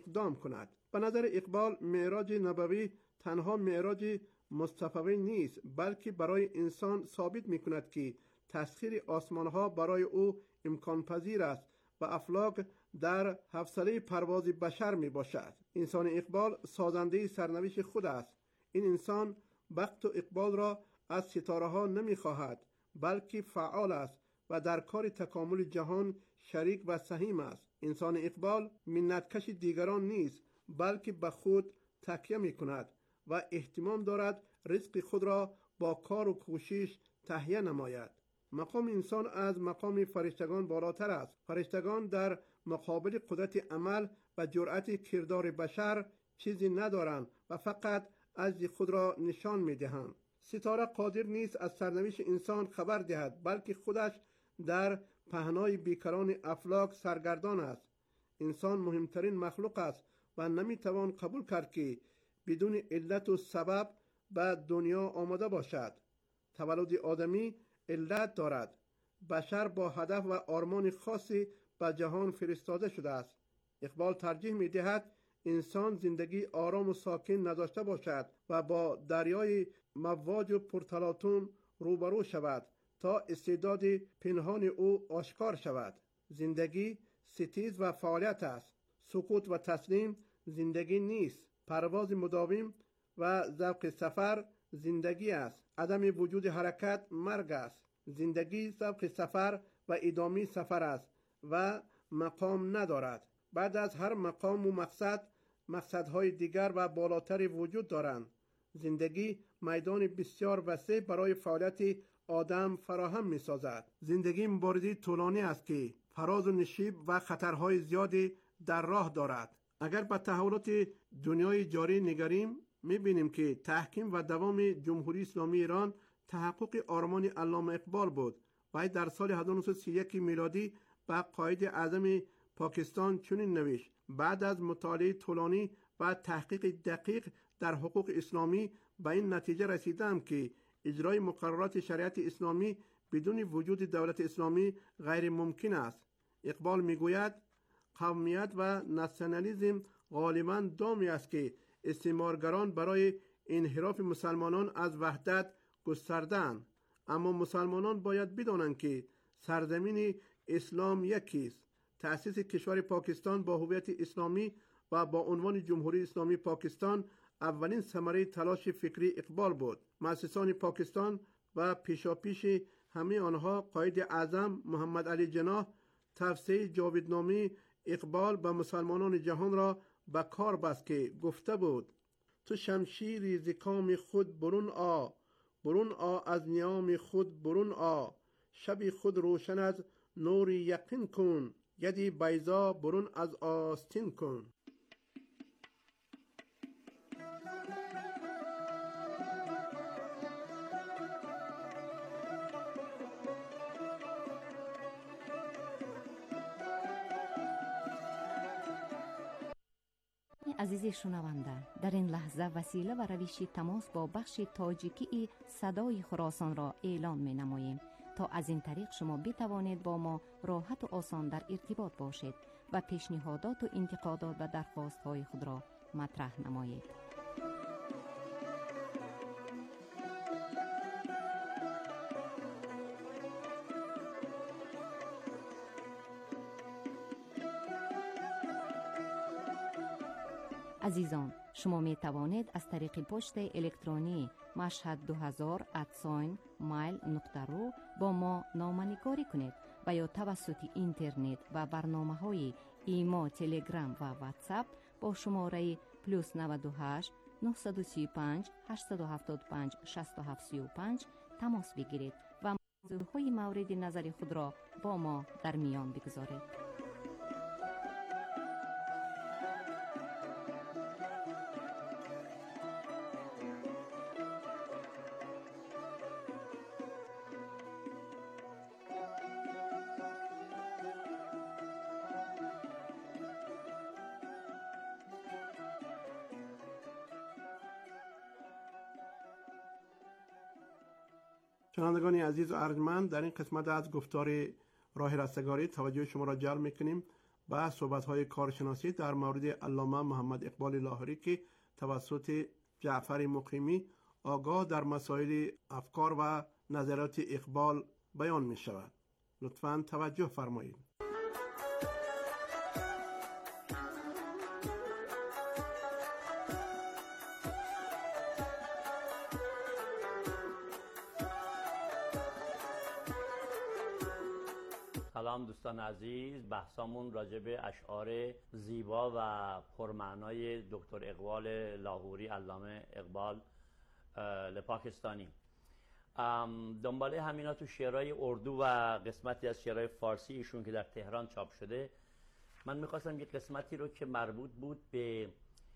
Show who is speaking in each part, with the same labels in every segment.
Speaker 1: اقدام کند. به نظر اقبال معراج نبوی تنها معراج مصطفوی نیست، بلکه برای انسان ثابت می کند که تسخیر آسمان ها برای او امکان پذیر است و افلاک در حوصله پرواز بشر می باشد. انسان اقبال سازنده سرنوشت خود است. این انسان بخت و اقبال را از ستاره ها نمی خواهد، بلکه فعال است و در کار تکامل جهان شریک و سهیم است. انسان اقبال منتکش دیگران نیست، بلکه به خود تکیه می کند و اهتمام دارد رزق خود را با کار و کوشش تهیه نماید. مقام انسان از مقام فرشتگان بالاتر است. فرشتگان در مقابل قدرت عمل و جرأت کردار بشر چیزی ندارند و فقط عجز خود را نشان می دهند. ستاره قادر نیست از سرنوشت انسان خبر دهد، بلکه خودش در پهنای بیکران افلاک سرگردان است. انسان مهمترین مخلوق است و نمی توان قبول کرد که بدون علت و سبب به دنیا آمده باشد. تولد آدمی علت دارد. بشر با هدف و آرمان خاصی به جهان فرستاده شده است. اقبال ترجیح می دهد انسان زندگی آرام و ساکن نداشته باشد و با دریای مواج و پرتلاطم روبرو شود تا استعداد پنهان او آشکار شود. زندگی ستیز و فعالیت است. سکوت و تسلیم زندگی نیست. پرواز مداوم و ذوق سفر زندگی است. عدم وجود حرکت مرگ است. زندگی ذوق سفر و ادامه سفر است و مقام ندارد. بعد از هر مقام و مقصدهای دیگر و بالاتر وجود دارند. زندگی میدان بسیار وسیع برای فعالیت آدم فراهم می سازد. زندگی مبارزه طولانی است که فراز و نشیب و خطرهای زیادی در راه دارد. اگر به تحولات دنیای جاری نگریم می بینیم که تحکیم و دوام جمهوری اسلامی ایران تحقق آرمان علامه اقبال بود. وی در سال 1931 میلادی به قائد اعظم پاکستان چنین نوشت: بعد از مطالعه طولانی و تحقیق دقیق در حقوق اسلامی به این نتیجه رسیدم که اجرای مقررات شریعت اسلامی بدون وجود دولت اسلامی غیر ممکن است. اقبال میگوید قومیت و ناسیونالیسم غالباً دامی است که استعمارگران برای انحراف مسلمانان از وحدت گستردند، اما مسلمانان باید بدانند که سرزمین اسلام یکی است. تأسیس کشور پاکستان با هویت اسلامی و با عنوان جمهوری اسلامی پاکستان اولین ثمره تلاش فکری اقبال بود. مؤسسان پاکستان و پیشاپیش همه آنها قائد اعظم محمد علی جناح توسعه جاودانه اقبال به مسلمانان جهان را به کار بست که گفته بود: تو شمشیر ز کام خود برون آ از نیام خود برون آ، شب خود روشن از نور یقین کن، یدی بیضا برون از آستین کن.
Speaker 2: عزیزی شنونده، در این لحظه وسیله و روش تماس با بخش تاجیکی صدای خراسان را اعلام می نماییم تا از این طریق شما بتوانید با ما راحت و آسان در ارتباط باشید و پیشنهادات و انتقادات و درخواست های خود را مطرح نمایید. عزیزان، شما می توانید از طریق پست الکترونی mashhad2000@mail.ru با ما نامه‌نگاری کنید و یا توسط اینترنت و برنامه‌های ایما، تلگرام و واتساپ با شماره +98 935 875 6735 تماس بگیرید و موضوعهای مورد نظر خود را با ما در میان بگذارید.
Speaker 1: شنوندگان عزیز و ارجمند، در این قسمت از گفتار راه رستگاری توجه شما را جلب میکنیم و صحبت‌های کارشناسی در مورد علامه محمد اقبال لاهوری که توسط جعفر مقیمی آگاه در مسائل افکار و نظرات اقبال بیان می شود. لطفاً توجه فرمایید.
Speaker 3: سلام دوستان عزیز، بحثامون راجع به اشعار زیبا و پرمعنای دکتر اقبال لاهوری، علامه اقبال پاکستانی. دنباله همینا تو شعرهای اردو و قسمتی از شعرهای فارسی ایشون که در تهران چاپ شده، من میخواستم یک قسمتی رو که مربوط بود به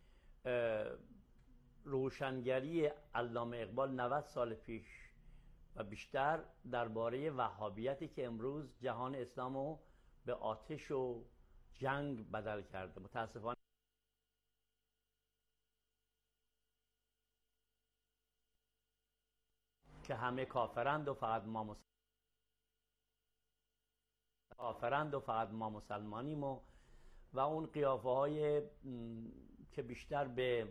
Speaker 3: روشنگری علامه اقبال 90 سال پیش و بیشتر درباره وهابیتی که امروز جهان اسلامو به آتش و جنگ بدل کرده. متاسفانه که همه کافرند و فقط ما مسلمانیم و اون قیافه های که بیشتر به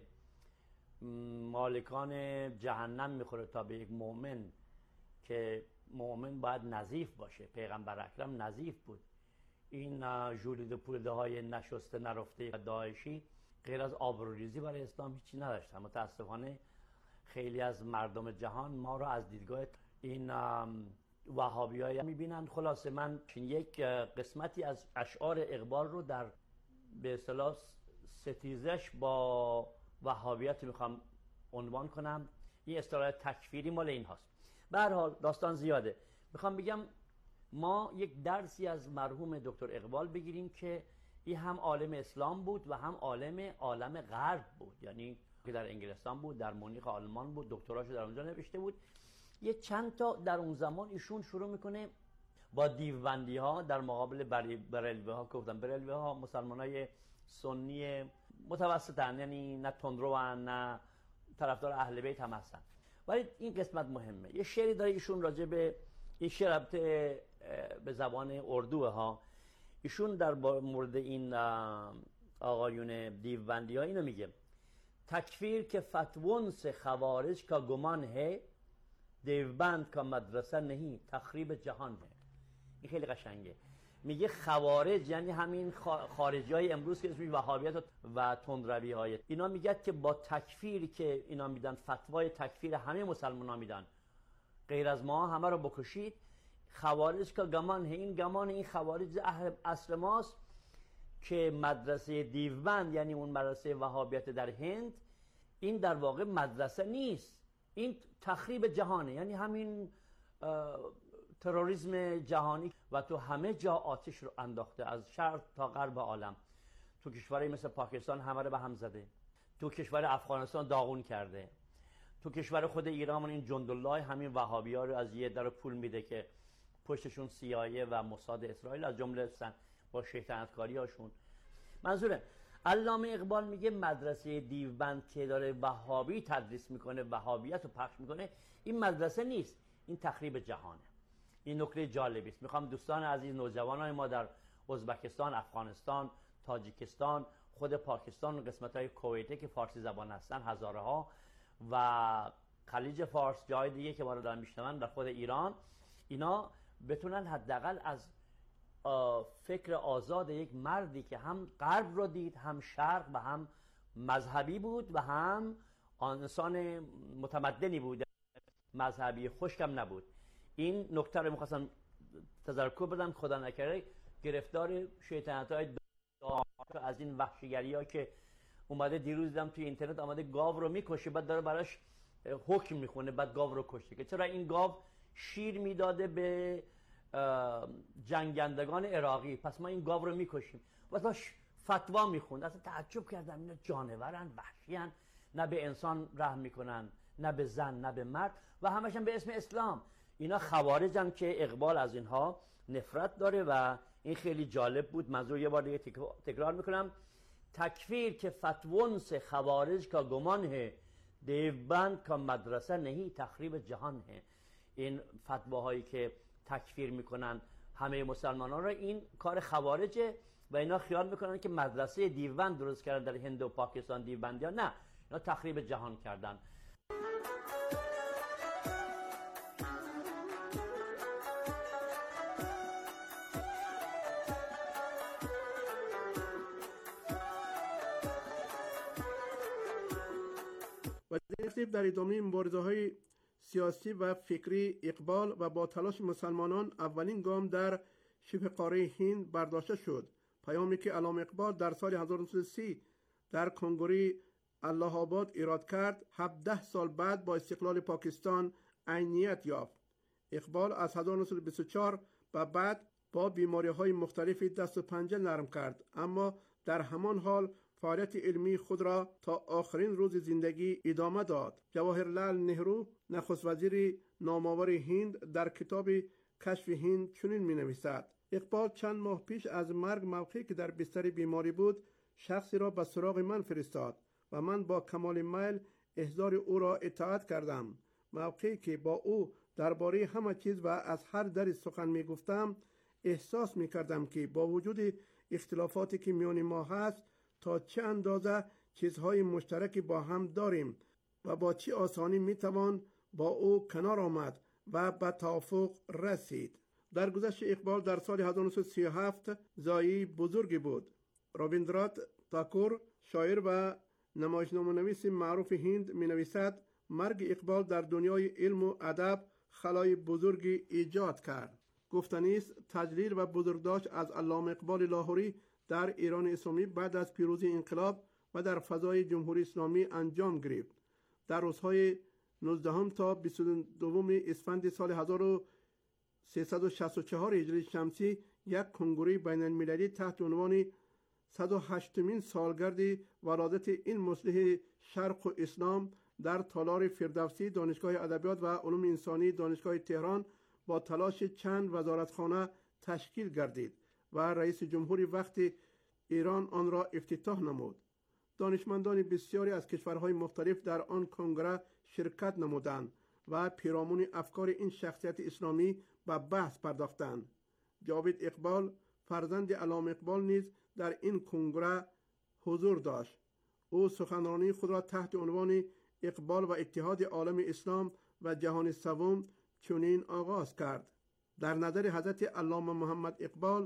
Speaker 3: مالکان جهنم میخوره تا به یک مؤمن که مؤمن باید نظیف باشه. پیغمبر اکرم نظیف بود. این ژولیده پولیده های نشسته نرفته و داعشی غیر از آبروریزی برای اسلام هیچی نداشتن. متاسفانه خیلی از مردم جهان ما رو از دیدگاه این وهابی‌ها میبینن. خلاصه من یک قسمتی از اشعار اقبال رو در به اصطلاح ستیزش با وهابیت میخوام عنوان کنم. این اصطلاح تکفیری مال این هاست. به هر حال داستان زیاده. میخوام بگم ما یک درسی از مرحوم دکتر اقبال بگیریم که این هم عالم اسلام بود و هم عالم غرب بود. یعنی که در انگلستان بود، در مونیخ آلمان بود، دکتراشو در اونجا نوشته بود. یه چند تا در اون زمان ایشون شروع میکنه با دیوبندی ها در مقابل بریلوی ها که گفتن بریلوی ها مسلمانای سنی متوسطن، یعنی نه تندرو نه طرفدار اهل بیت هم هستن. ولی این قسمت مهمه. یه شعری داره ایشون راجع به این شعر به زبان اردو ها. ایشون در مورد این آقایون دیوبندی ها اینو میگه: تکفیر که فتوون سے خوارج کا گمان ہے، دیوبند کا مدرسه نہیں تخریب جهان ہے. این خیلی قشنگه. میگه خوارج یعنی همین خارجی های امروز که اسمش وهابیت و تندروی های، اینا میگه که با تکفیری که اینا میدن، فتوای تکفیر همه مسلمان ها میدن، غیر از ما همه رو بکشید. خوارج کا گمان ہے، این گمان این خوارج اصل ماست که مدرسه دیوبند یعنی اون مدرسه وهابیت در هند، این در واقع مدرسه نیست، این تخریب جهانه، یعنی همین تروریسم جهانی و تو همه جا آتش رو انداخته، از شرق تا غرب عالم. تو کشورهای مثل پاکستان همه رو به هم زده، تو کشور افغانستان داغون کرده، تو کشور خود ایران این جندالله همین وهابی‌ها رو از یه در پول میده که پشتشون CIA و موساد اسرائیل از جمله هستن با شیطنتکاری هاشون. منظوره علامه اقبال میگه مدرسه دیوبند که داره وهابی تدریس میکنه، وهابیت رو پخش میکنه، این مدرسه نیست، این تخریب جهانه. این نکته جالبی است. میخوام دوستان عزیز، نوجوانای ما در ازبکستان، افغانستان، تاجیکستان، خود پاکستان، قسمت‌های کویته که فارسی زبان هستن، هزاره ها و خلیج فارس، جای دیگه که ما رو دارن میشنون، در خود ایران، اینا بتونن حداقل از فکر آزاد یک مردی که هم غرب رو دید، هم شرق و هم مذهبی بود و هم انسان متمدنی بود، مذهبی خشکم نبود. این نکته رو می‌خواستم تذکر بدم. خدا نکرده گرفتار شیطنت‌های از این وحشیگری‌ها که اومده، دیروز دیدم توی اینترنت آمده گاو رو میکشه، بعد داره براش حکم میخونه، بعد گاو رو کشته که چرا این گاو شیر میداده به جنگندگان عراقی، پس ما این گاو رو میکشیم. و داش فتوا میخوند. اصلا تعجب کردم، اینا جانورن، وحشیان، نه به انسان رحم میکنن، نه به زن، نه به مرد، و همشون به اسم اسلام. اینا خوارجن که اقبال از اینها نفرت داره و این خیلی جالب بود. منظور یه بار دیگه تکرار میکنم: تکفیر که فتوون سے خوارج کا گمان ہے، دیوبند کا مدرسه نہیں تخریب جهان ہے. این فتواهایی که تکفیر میکنن همه مسلمانان را، این کار خوارجه و اینا خیال میکنن که مدرسه دیوبند درست کردن در هند و پاکستان دیوبندی ها. نه، اینا تخریب جهان کردن.
Speaker 1: و در ادامه مبارزه‌های سیاسی و فکری اقبال و با تلاش مسلمانان اولین گام در شبه قاره هند برداشته شد. پیامی که علامه اقبال در سال 1930 در کنگره الله آباد ایراد کرد 17 سال بعد با استقلال پاکستان عینیت یافت. اقبال از 1924 و بعد با بیماری‌های مختلفی دست و پنجه نرم کرد، اما در همان حال فعالیت علمی خود را تا آخرین روز زندگی ادامه داد. جواهرلال نهرو نخست وزیر نامآور هند در کتاب کشف هند چنین می‌نویسد: اقبال چند ماه پیش از مرگ موقعی که در بستر بیماری بود شخصی را به سراغ من فرستاد و من با کمال میل احضار او را اطاعت کردم. موقعی که با او درباره همه چیز و از هر در سخن می‌گفتم احساس می‌کردم که با وجود اختلافاتی که میان ما هست تا چه اندازه چیزهای مشترکی با هم داریم و با چه آسانی میتوان با او کنار آمد و به توافق رسید. در گذشت اقبال در سال 1937 زایی بزرگی بود. رابیندرات تاکور شاعر و نمایشنامه‌نویس معروف هند می‌نویسد مرگ اقبال در دنیای علم و ادب خلای بزرگی ایجاد کرد. گفتنی است تجلیل و بزرگداشت از علامه اقبال لاهوری در ایران اسلامی بعد از پیروزی انقلاب و در فضای جمهوری اسلامی انجام گرفت. در روزهای 19 تا 22 اسفند سال 1364 هجری شمسی یک کنگره بین المللی تحت عنوان 108مین سالگرد ولادت این مصلح شرق و اسلام در تالار فردوسی دانشگاه ادبیات و علوم انسانی دانشگاه تهران با تلاش چند وزارتخانه تشکیل گردید و رئیس جمهوری وقت ایران آن را افتتاح نمود. دانشمندان بسیاری از کشورهای مختلف در آن کنگره شرکت نمودند و پیرامون افکار این شخصیت اسلامی به بحث پرداختند. جاوید اقبال فرزند علامه اقبال نیز در این کنگره حضور داشت. او سخنرانی خود را تحت عنوان اقبال و اتحاد عالم اسلام و جهان سوم چنین آغاز کرد: در نظر حضرت علامه محمد اقبال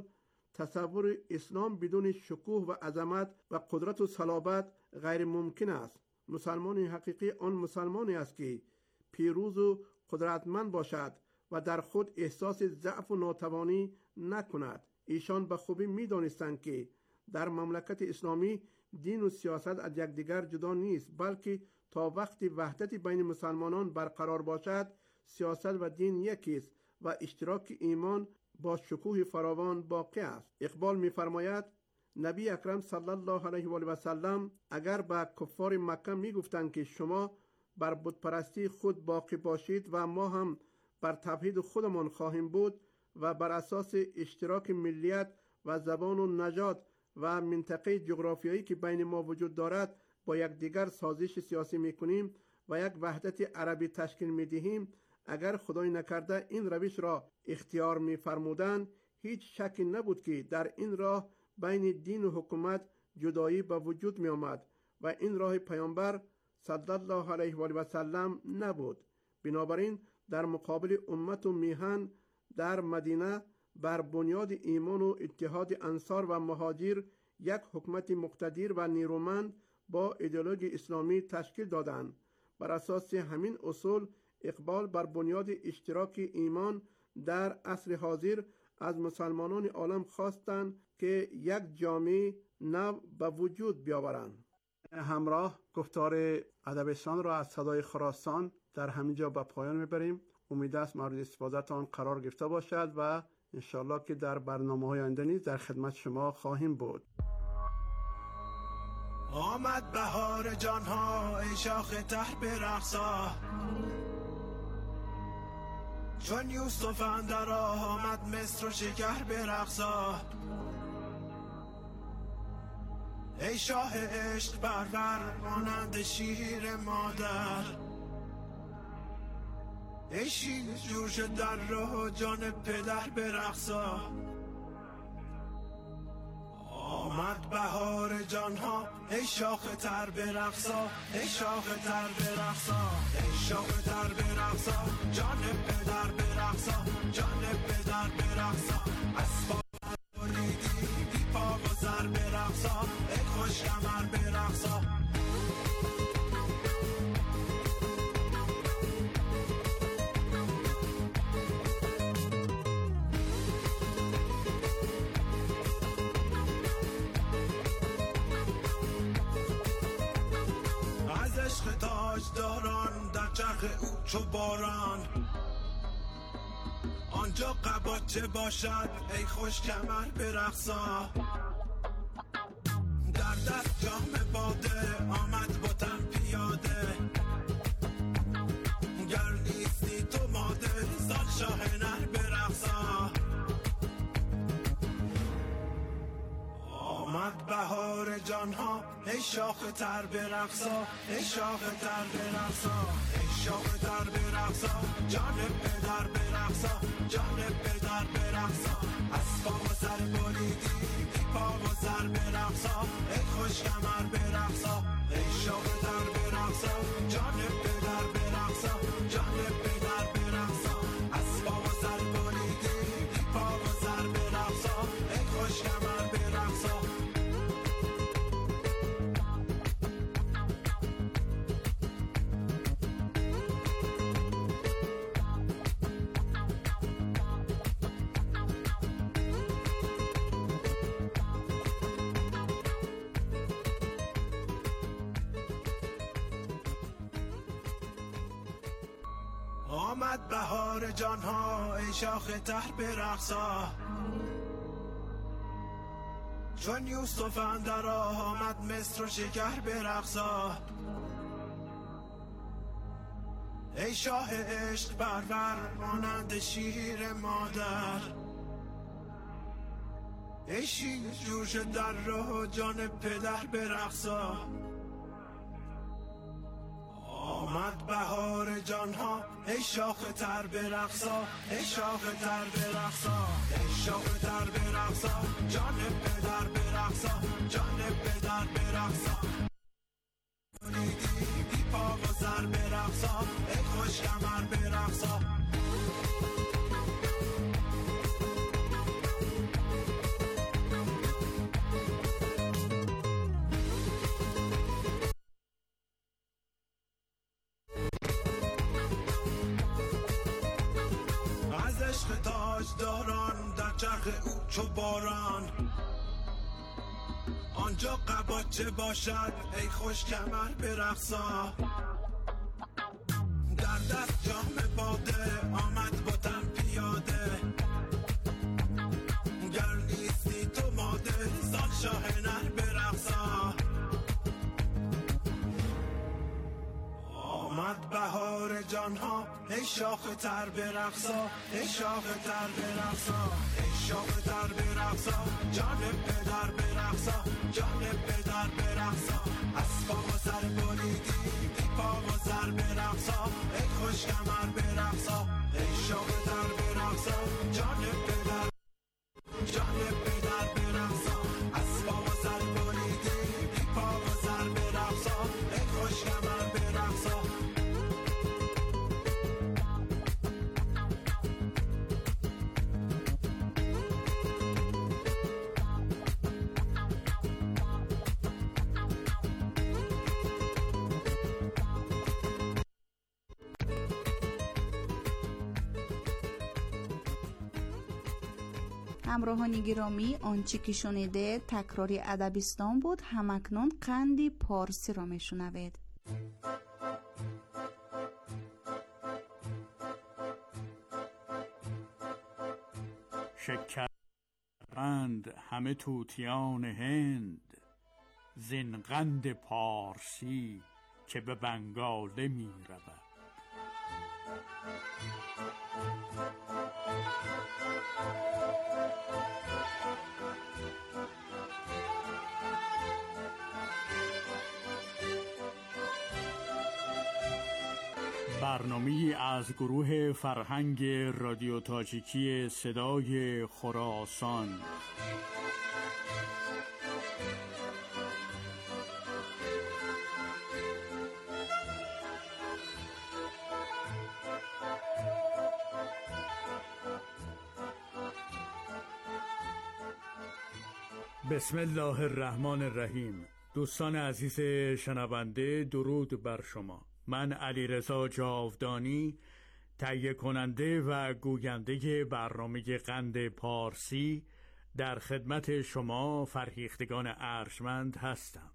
Speaker 1: تصور اسلام بدون شکوه و عظمت و قدرت و صلابت غیر ممکن است. مسلمان حقیقی آن مسلمانی است که پیروز و قدرتمند باشد و در خود احساس ضعف و ناتوانی نکند. ایشان به خوبی می‌دانستند که در مملکت اسلامی دین و سیاست از یکدیگر جدا نیست، بلکه تا وقتی وحدت بین مسلمانان برقرار باشد سیاست و دین یکی است و اشتراک ایمان با شکوه فراوان باقی است. اقبال می‌فرماید نبی اکرم صلی الله علیه و آله و سلم اگر به کفار مکه می‌گفتند که شما بر بت پرستی خود باقی باشید و ما هم بر توحید خودمان خواهیم بود و بر اساس اشتراک ملیت و زبان و نژاد و منطقه جغرافیایی که بین ما وجود دارد با یکدیگر سازش سیاسی می‌کنیم و یک وحدت عربی تشکیل می‌دهیم، اگر خدای نکرده این روش را اختیار می‌فرمودند هیچ شکی نبود که در این راه بین دین و حکومت جدایی به وجود می‌آمد و این راه پیامبر صلی الله علیه و آله و سلم نبود. بنابراین در مقابل امت و میهن در مدینه بر بنیاد ایمان و اتحاد انصار و مهاجر یک حکومت مقتدر و نیرومند با ایدئولوژی اسلامی تشکیل دادند. بر اساس همین اصول اقبال بر بنیاد اشتراک ایمان در عصر حاضر از مسلمانان عالم خواستند که یک جامعه نو به وجود بیاورند. همراه گفتار ادبستان را از صدای خراسان در همینجا به پایان میبریم. امید است مورد استفاده آن قرار گرفته باشد و انشالله که در برنامه‌های آینده نیز در خدمت شما خواهیم بود.
Speaker 4: آمد بهار جانها ای شاخ ته برقصا، چون یوسف اندر آمد مصر و شکر برقصا. ای شاه عشق پرور مانند شیر مادر، ای شیر جوش در راه جان پدر برقصا. آمد بهار جانها ای شاخ تر برقصا، ای شاخ تر برقصا، ای شاخ تر برقصا، جان پدر برقصا، جان پدر برقصا، اسباب بریدی بی پا و سر برقصا، ای خوش کمر برقصا. عشق تاجداران در چرخ او چو باران، آنجا قباچه باشد ای خوش کمر برقصا، در دست جام باده آمد با تن پیاده، گر نیستی تو ماده زال شاه نر برقصا. آمد بهار جانها ای شاخ تر برقصا، ای شاخ تر برقصا، ای شاخ تر برقصا، جان پدر برقصا، جان پدر برقصا، اسباب و سر بریدی بی پا و سر برقصا، ای خوش کمر برقصا، ای شاخ تر برقصا، جان پدر برقصا، جان پدر برقصا، اسباب و سر بریدی بی پا و سر برقصا، ای خوش کمر برقصا. آمد بهار جانها ای شاخ تر برقصا، چون یوسف اندر آمد مصر و شکر برقصا، ای شاه عشق پرور مانند شیر مادر، ای شیر جوش در رو جان پدر برقصا. آمد بهار جانها ای شاخ تر برقصا، ای شاخ تر برقصا، ای شاخ تر برقصا، جان پدر برقصا، جان پدر برقصا، بریدی بی پا و سر برقصا، ای خوش کمر برقصا. عشق تاجداران در چرخ او چو باران، آنجا قباچه باشد ای خوش کمر برقصا، در دست جام باده آمد با تن پیاده، گر نیستی تو ماده زال شاه نر برقصا. آمد بهار جانها ای شاخ تر برقصا، ای شاخ تر برقصا، ای شاخ تر برقصا، جان پدر برقصا، جان پدر برقصا، اسباب و سر بریدی بی پا و سر برقصا، ای خوش کمر برقصا، ای شاخ تر برقصا، جان پدر، جان پدر برقصا، اسباب و سر بریدی بی پا و سر برقصا، ای خوش کمر برقصا.
Speaker 5: همراهان گرامی، آنچه که شنیده تکراری ادبیستان بود. همکنون قندی پارسی را میشنوید.
Speaker 6: شکرند همه طوطیان هند، زین قند پارسی که به بنگاله می رود. برنامه‌ای از گروه فرهنگ رادیو تاجیکی صدای خراسان. بسم الله الرحمن الرحیم. دوستان عزیز شنونده، درود بر شما. من علیرضا جاودانی، تهیه کننده و گوینده برنامه قند پارسی، در خدمت شما فرهیختگان ارجمند هستم.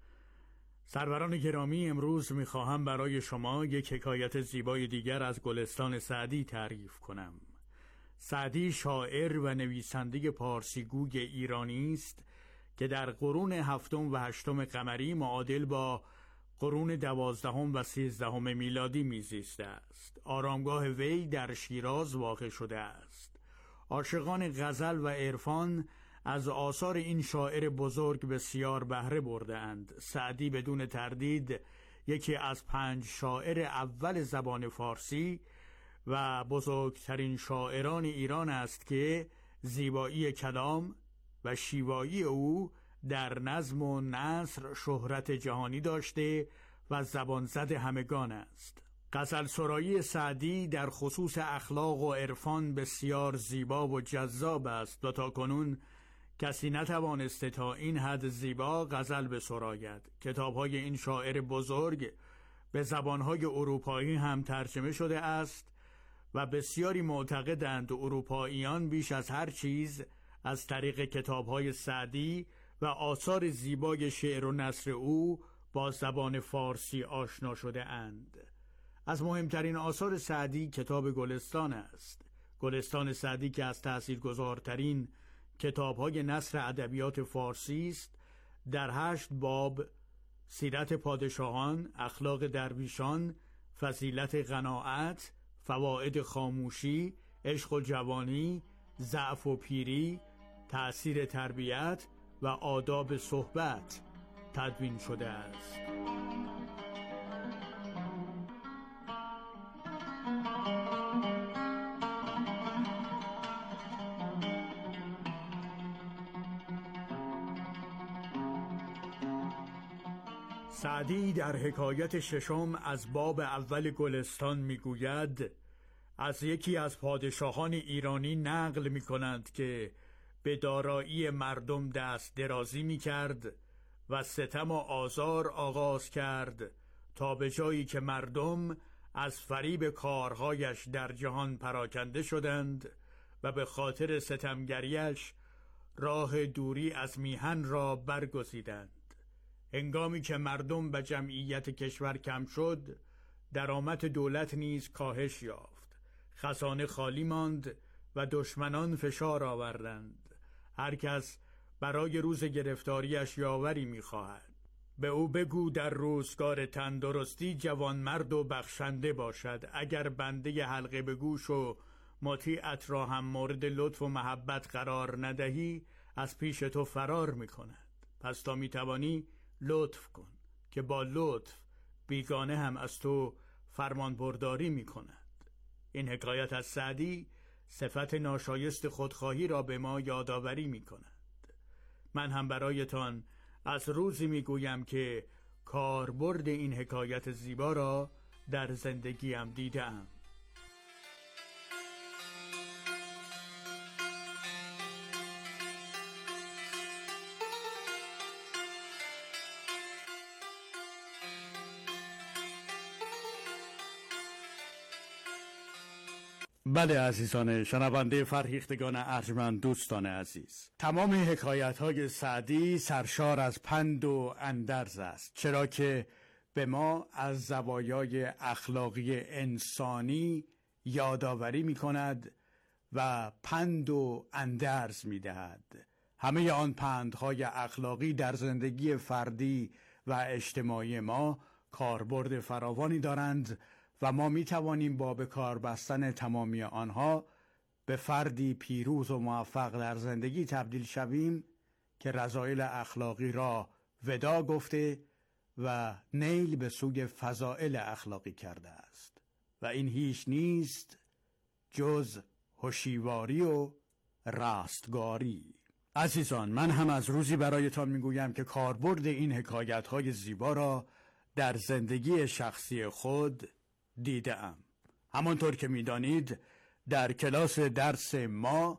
Speaker 6: سروران گرامی، امروز میخواهم برای شما یک حکایت زیبای دیگر از گلستان سعدی تعریف کنم. سعدی شاعر و نویسنده پارسی گوی ایرانی است که در قرون 7 و 8 قمری معادل با قرون 12 و 13 میلادی میزیسته است. آرامگاه وی در شیراز واقع شده است. عاشقان غزل و عرفان از آثار این شاعر بزرگ بسیار بهره برده‌اند. سعدی بدون تردید یکی از 5 شاعر اول زبان فارسی و بزرگترین شاعران ایران است که زیبایی کلام و شیوایی او در نظم و نثر شهرت جهانی داشته و زبان زد همگان است. غزل سرایی سعدی در خصوص اخلاق و عرفان بسیار زیبا و جذاب است و تاکنون کسی نتوانسته تا این حد زیبا غزل بسراید. کتاب‌های این شاعر بزرگ به زبان‌های اروپایی هم ترجمه شده است و بسیاری معتقدند اروپاییان بیش از هر چیز از طریق کتاب‌های سعدی و آثار زیبای شعر و نثر او با زبان فارسی آشنا شده اند. از مهمترین آثار سعدی کتاب گلستان است. گلستان سعدی که از تأثیرگذارترین کتاب‌های نثر ادبیات فارسی است، در 8 باب سیرت پادشاهان، اخلاق درویشان، فضیلت قناعت، فواید خاموشی، عشق و جوانی، ضعف و پیری، تأثیر تربیت و آداب صحبت تدوین شده است. سعدی در حکایت 6 از باب اول گلستان میگوید: از یکی از پادشاهان ایرانی نقل میکنند که به دارایی مردم دست درازی میکرد و ستم و آزار آغاز کرد تا به جایی که مردم از فریب کارهایش در جهان پراکنده شدند و به خاطر ستمگریش راه دوری از میهن را برگزیدند. هنگامی که مردم به جمعیت کشور کم شد، درآمد دولت نیز کاهش یافت. خزانه خالی ماند و دشمنان فشار آوردند. هر کس برای روز گرفتاریش یاوری می‌خواهد. به او بگو در روزگار تندرستی جوانمرد و بخشنده باشد. اگر بنده حلقه به گوش و مطیعت را هم مورد لطف و محبت قرار ندهی، از پیش تو فرار می‌کند. پس تا می‌توانی لطف کن که با لطف بیگانه هم از تو فرمان برداری می کند. این حکایت از سعدی صفت ناشایست خودخواهی را به ما یادآوری می کند. من هم برایتان از روزی می گویم که کاربرد این حکایت زیبا را در زندگیم دیدم. بله عزیزان شنونده فرهیختگان ارجمند، دوستان عزیز، تمام حکایت‌های سعدی سرشار از پند و اندرز است، چرا که به ما از زوایای اخلاقی انسانی یادآوری می‌کند و پند و اندرز می‌دهد. همه آن پندهای اخلاقی در زندگی فردی و اجتماعی ما کاربرد فراوانی دارند و ما می توانیم با به کار بستن تمامی آنها به فردی پیروز و موفق در زندگی تبدیل شویم که رذایل اخلاقی را ودا گفته و نیل به سوی فضائل اخلاقی کرده است و این هیچ نیست جز هوشیاری و رستگاری. عزیزان، من هم از روزی برایتان میگویم که کاربرد این حکایت‌های زیبا را در زندگی شخصی خود دیدم. همانطور که میدانید در کلاس درس ما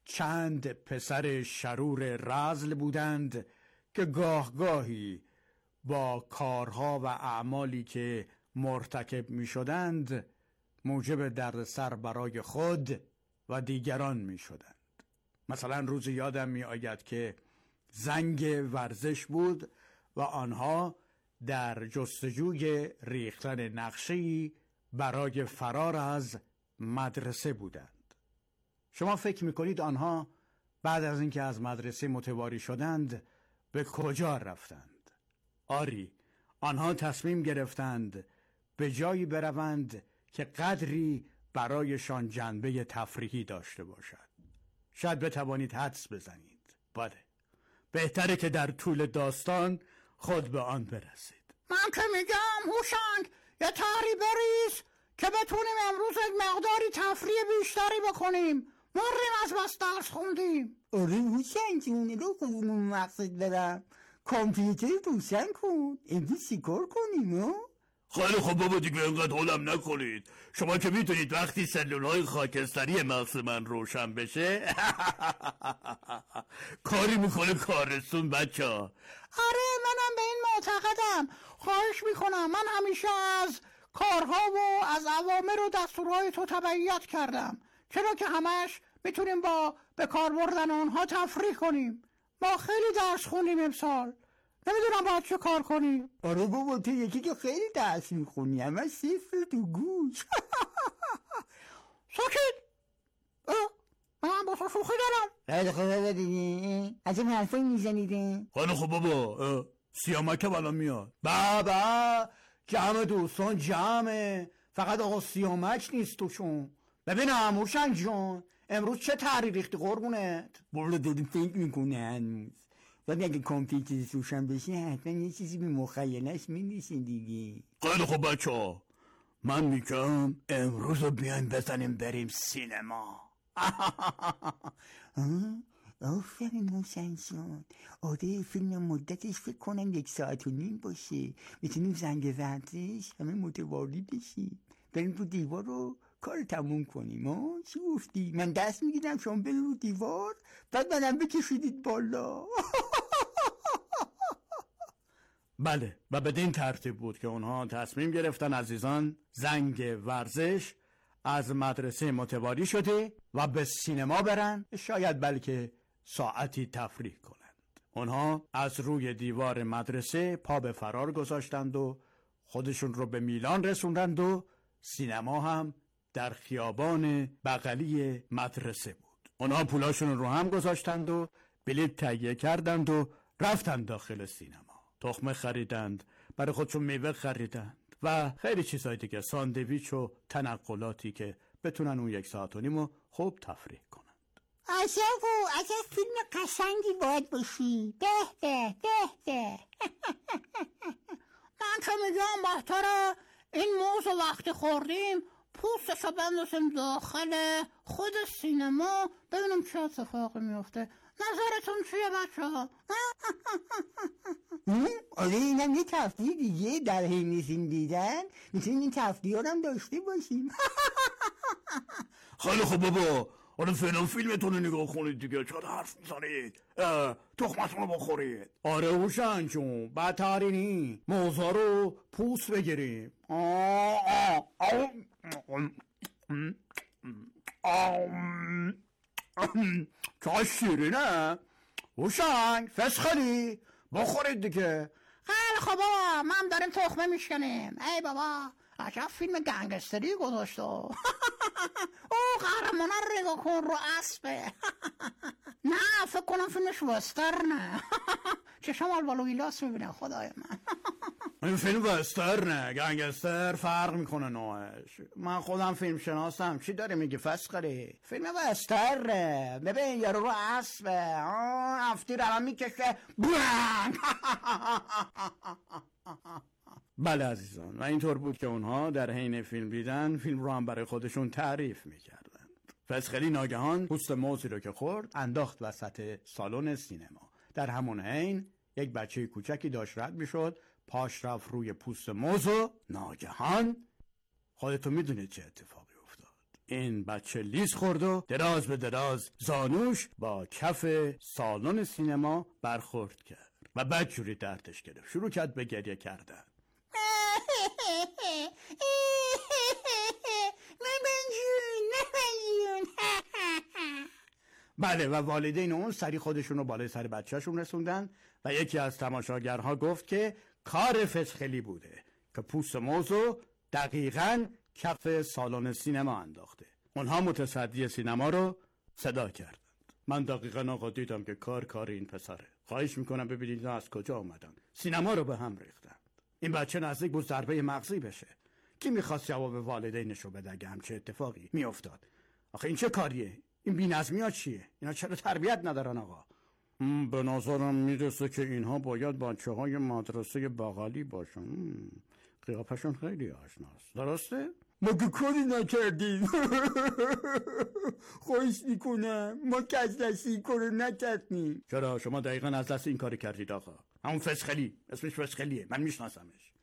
Speaker 6: چند پسر شرور رذل بودند که گاهی با کارها و اعمالی که مرتکب می شدند موجب دردسر برای خود و دیگران می شدند. مثلا روز یادم می آید که زنگ ورزش بود و آنها در جستجوی ریختن نقشه‌ای برای فرار از مدرسه بودند. شما فکر میکنید آنها بعد از اینکه از مدرسه متواری شدند به کجا رفتند؟ آری، آنها تصمیم گرفتند به جایی بروند که قدری برایشان جنبه تفریحی داشته باشد. شاید بتوانید حدس بزنید. بله، بهتره که در طول داستان خود به آن برسید.
Speaker 7: من که میگم هوشنگ یه طرحی بریز که بتونیم امروز یک مقداری تفریح بیشتری بکنیم. مریم از بس درس خوندیم.
Speaker 8: آره هوشنگ جون، رو خودمون مقصد دارم. کامپیوتر روشن کن، امروز چیکار کنیم؟
Speaker 6: خیلی خب بابا دیگه اینقدر هولم نکنید. شما که میتونید وقتی سلولهای خاکستری مغز من روشن بشه کاری میکنه کارستون بچه ها.
Speaker 7: آره منم به این معتقدم. خواهش میکنم، من همیشه از کارها و از اوامر و دستورهای تو تبعیت کردم، چرا که همش میتونیم با به کار بردن اونها تفریح کنیم. ما خیلی درس خوندیم امسال، نمیدونم باید چه کار کنیم.
Speaker 8: آره بابا تو یکی که خیلی درس میخونی، همه صفر تو گوش.
Speaker 7: ساکت، من با تو شوخی دارم.
Speaker 8: خیلی خوبه دیگه، از این حرفایی میزنیده.
Speaker 6: خیلی خب بابا، سیامک هم الان میاد. بابا جمع دوستان جمعه، فقط آقا سیامک نیست توشون. ببینم هوشنگ جون امروز چه طرحی ریختی قربونت؟
Speaker 8: والا داریم فکر میکنه هنوز، ولی اگه کامپیوتر روشن بشه حتما یه چیزی به مخیلش میرسه دیگه.
Speaker 6: خیلی خب بچه ها، من میگم امروز رو بیاین بزنیم بریم سینما.
Speaker 8: آفرین حسین جان. آره فیلم مدتش فکر کنم 1.5 ساعت باشه. میتونیم زنگ ورزش همه متوالی بشیم، بریم تو دیوار رو کار تموم کنیم. چی گفتی؟ من دست میگیرم شما بریم رو دیوار، بعد منم بکشیدید بالا.
Speaker 6: بله، و بدین ترتیب بود که اونها تصمیم گرفتن عزیزان زنگ ورزش از مدرسه متواری شده و به سینما برن، شاید بلکه ساعتی تفریح کنند. اونها از روی دیوار مدرسه پا به فرار گذاشتند و خودشون رو به میلان رسوندند و سینما هم در خیابان بغلی مدرسه بود. اونها پولاشون رو هم گذاشتند و بلیط تهیه کردند و رفتند داخل سینما. تخمه خریدند، برای خودشون میوه خریدند و خیلی چیزهای دیگه، ساندویچ و تنقلاتی که بتونن اون 1.5 ساعت رو خوب تفریح کنند.
Speaker 8: اگه فیلم قشنگی باید باشی. به
Speaker 7: من که میگم بهتره این موز رو وقتی خوردیم پوستش رو بندازیم داخل خود سینما ببینیم چه اتفاقی میفته. نظرتون چیه بچه ها؟
Speaker 8: آره اینم یه تفریح دیگه در حین فیلم دیدن، میتونیم این تفریح ها هم داشته باشیم.
Speaker 6: خیلی خوب بابا، آره فیلمتون رو نگاه کنید دیگه، چرا حرف میزنید؟ تخمتون رو بخورید. آره هوشنگ جون، بدتری نی، موزا رو پوست بگیریم. چه شیرینه هوشنگ، فسخلی بخورید دیگه.
Speaker 7: خیلی خب بابا، من داریم تخمه میشکنیم. ای بابا عجب فیلم گنگستری گذاشته. او قهرمانه رو نگاه کن، رو اسبه. نه فکر کنم فیلمش وسترنه. چشم الوالو ویلاس میبینه خدای من.
Speaker 6: این فیلم وسترنه، گنگستر فرق میکنه نوعش. من خودم فیلم شناسم. چی داره میگه فسخلی؟ فیلم وسترنه، ببین یارو رو اسبه، افتیر الان میکشه. بله عزیزان، و اینطور بود که اونها در حین فیلم دیدن فیلم رو هم برای خودشون تعریف میکردن. فسخلی ناگهان پوست موزی رو که خورد انداخت وسط سالن سینما. در همون حین یک بچه کوچکی داشت رد میشد، پاش رفت روی پوست موز و ناگهان خودتون میدونید چه اتفاقی افتاد. این بچه لیز خورد و دراز به دراز زانوش با کف سالن سینما برخورد کرد و بدجوری دردش گرفت. شروع کرد به گریه کردن. بله و والدین اون سری خودشون رو بالای سر بچه‌شون رسوندن و یکی از تماشاگرها گفت که کار فسخلی بوده که پوست موزو دقیقاً کف سالن سینما انداخته. اونها متصدی سینما رو صدا کردند. من دقیقاً آقا دیدم که کار این پسره. خواهش میکنم ببینید اینا از کجا اومدن. سینما رو به هم ریختن. این بچه نزدیک بود ضربه مغزی بشه. کی میخواست جواب والدینش رو بده اگه همچه اتفاقی میافتاد؟ آخه این چه کاریه؟ این بی‌نظمی‌ها چیه؟ اینا چرا تربیت ندارن آقا؟ به نظرم میرسه که اینها باید بچه‌های مدرسه بغلی باشن. قیافشون خیلی آشناست. درسته؟
Speaker 8: ما که کاری نکردیم. خواهش میکنم ما که از دست این کارو نکردیم.
Speaker 6: چرا شما دقیقاً از دست این کاری کردید آقا؟ همون فسخلی، اسمش فسخلیه، من میشناسمش.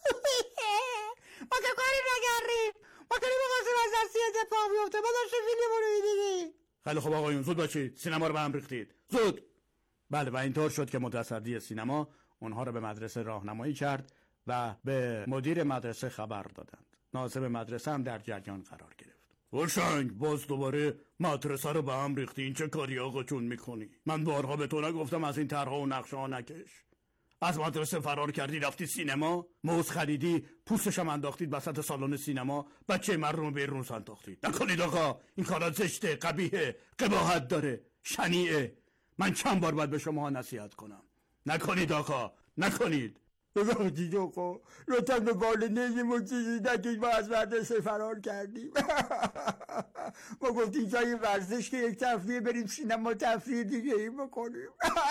Speaker 7: ما که کاری نکردیم. ما که نمی‌خواستیم از دست اتفاق بیفته. ما داشتیم فیلم رو می‌دیدیم.
Speaker 6: خیلی خوب آقایون، زود باشید، سینما رو به هم ریختید، زود. بله و اینطور شد که متصدی سینما اونها رو به مدرسه راهنمایی کرد و به مدیر مدرسه خبر دادند. ناظم مدرسه هم در جریان قرار گرفت. وشنگ باز دوباره مدرسه رو به هم ریختی، این چه کاری آقا جون میکنی؟ من بارها به تو نگفتم از این طرح‌ها و نقشه‌ها نکش؟ از مدرسه فرار کردی رفتی سینما، موز خریدی، پوستش هم انداختید وسط سالن سینما، بچه مردم رو بیرون انداختید. نکنید آقا، این کارا زشته، قبیحه، قباحت داره، شنیعه. من چند بار باید به شما نصیحت کنم؟ نکنید آقا، نکنید.
Speaker 8: ببخشید آقا، لطفاً به والدین ما چیزی نگید، ما از مدرسه فرار کردیم. ما گفتیم جای ورزش که یک تفریح بریم سینما تفریح دیگه ای بکنیم.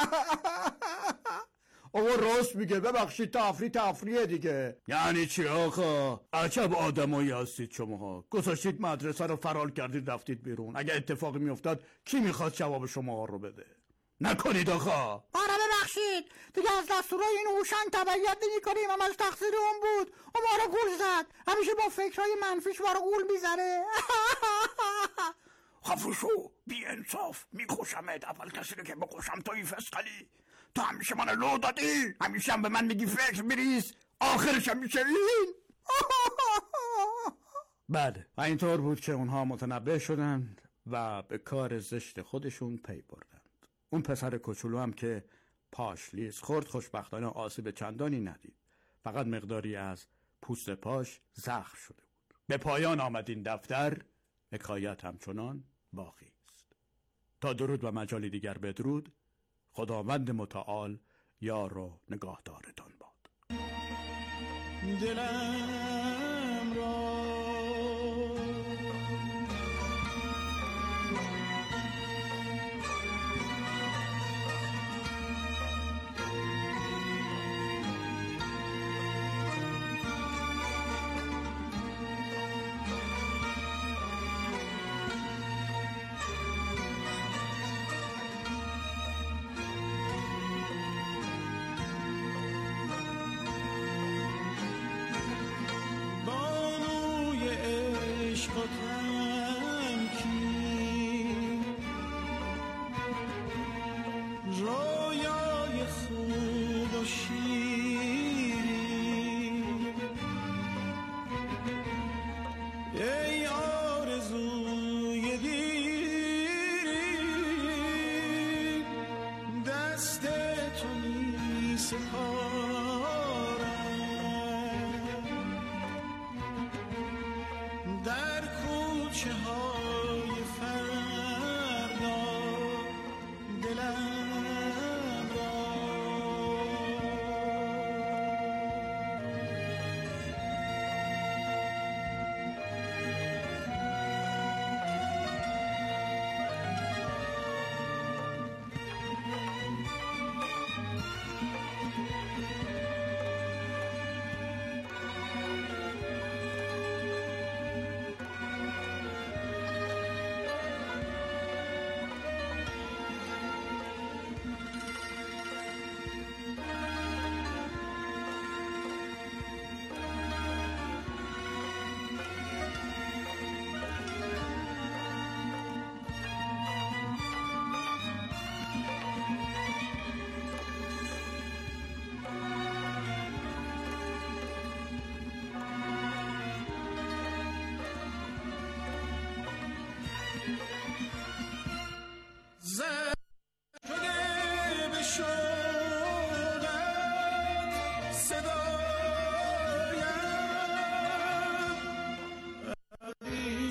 Speaker 6: آقا راست میگه، ببخشید تفریح دیگه. یعنی چی آقا؟ عجب آدمایی هستید شماها. گذاشتید مدرسه رو فرار کردید رفتید بیرون. اگه اتفاقی میافتاد کی میخواد جواب شما رو بده؟ نکنید آقا.
Speaker 7: آره ببخشید دیگه از دستورای این هوشنگ تبعیت نمی‌کنیم. هم از تقصیر اون بود. اون ما رو گول زد. همیشه با فکرهای منفیش ما رو گول میزنه.
Speaker 6: خفوشو بی انصاف، میکشمت. اول کسی رو که بکشم توی فسقلی. تو همیشه من لو دادی، همیشه هم به من میگی فکر بریز، آخرش هم میشه این. بله و اینطور بود که اونها متنبه شدند و به کار زشت خودشون پی بردند. اون پسر کوچولو هم که پاش لیز خورد خوشبختانه آسیب چندانی ندید، فقط مقداری از پوست پاش زخم شده بود. به پایان آمد این دفتر، حکایت همچنان باقی است. تا درود و مجالی دیگر بدرود. خداوند متعال یار و نگاهدارتان باد.
Speaker 4: دلم را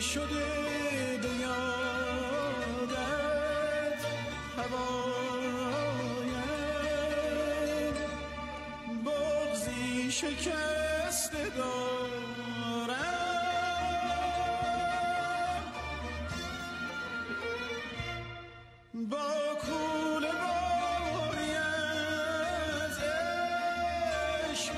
Speaker 4: شده به یادت هوایم، بغضی شکسته دارم، با کوله باری از عشق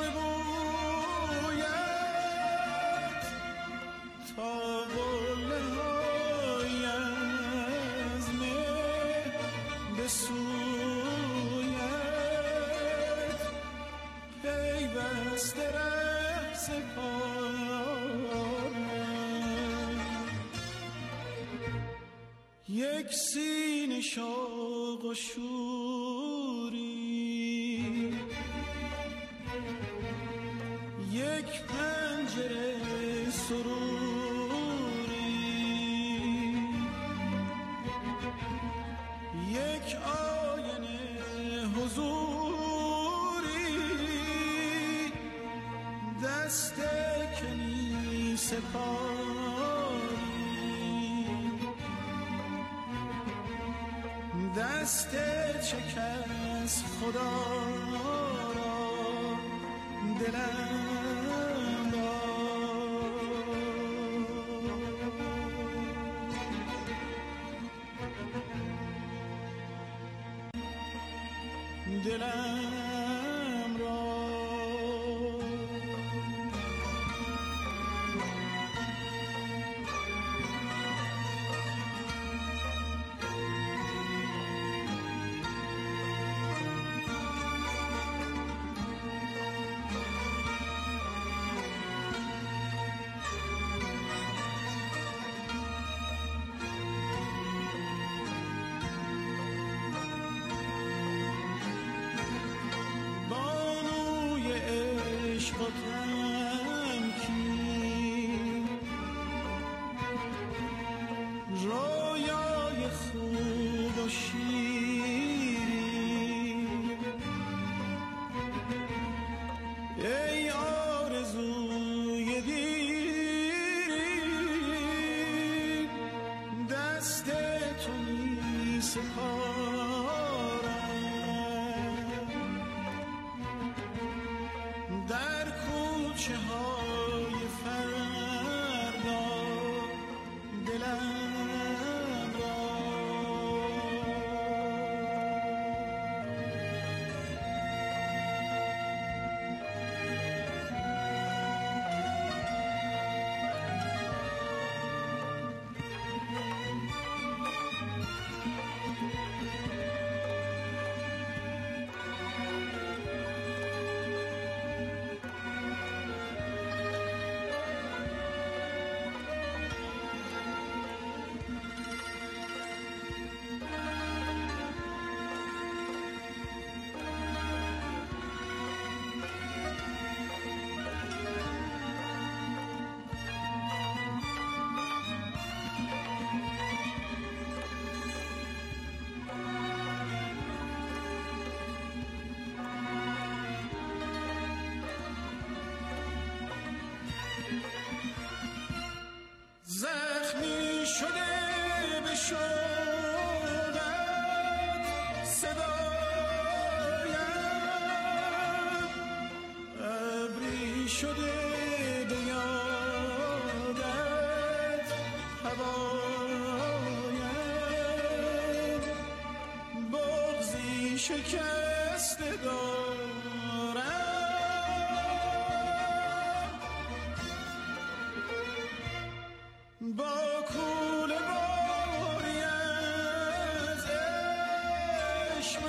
Speaker 4: ببوید تا قله های از مه بسوید، پیوسته ره سپارم، یک سینه شوق و شوری، یک پنجره سروری، یک آینه حضوری، دست کنیسه پاری، دست چه کس خدا را دلم را، دلم را. بانوی عشق و تمکین، رویای خوب و شیرین، ای آرزوی دیرین، دست تو می سپارم، در کوچه های فردا دلم را. زخمی شده به شوقت صدایم، ابری شده به یادت هوایم، بغضی شکسته دارم، با کوله باری از عشق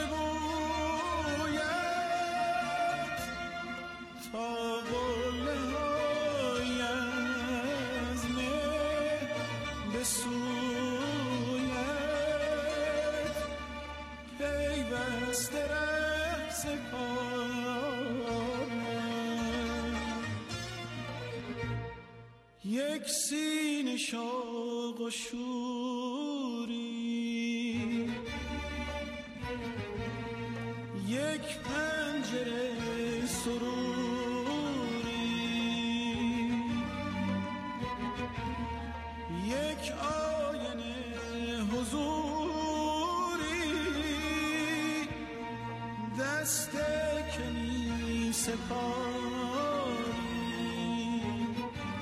Speaker 4: ببوید تا قله های از مه بسوید، پیوسته ره سپارم، یک سینه شوق و شوری، یک پنجره سروری، سپاری،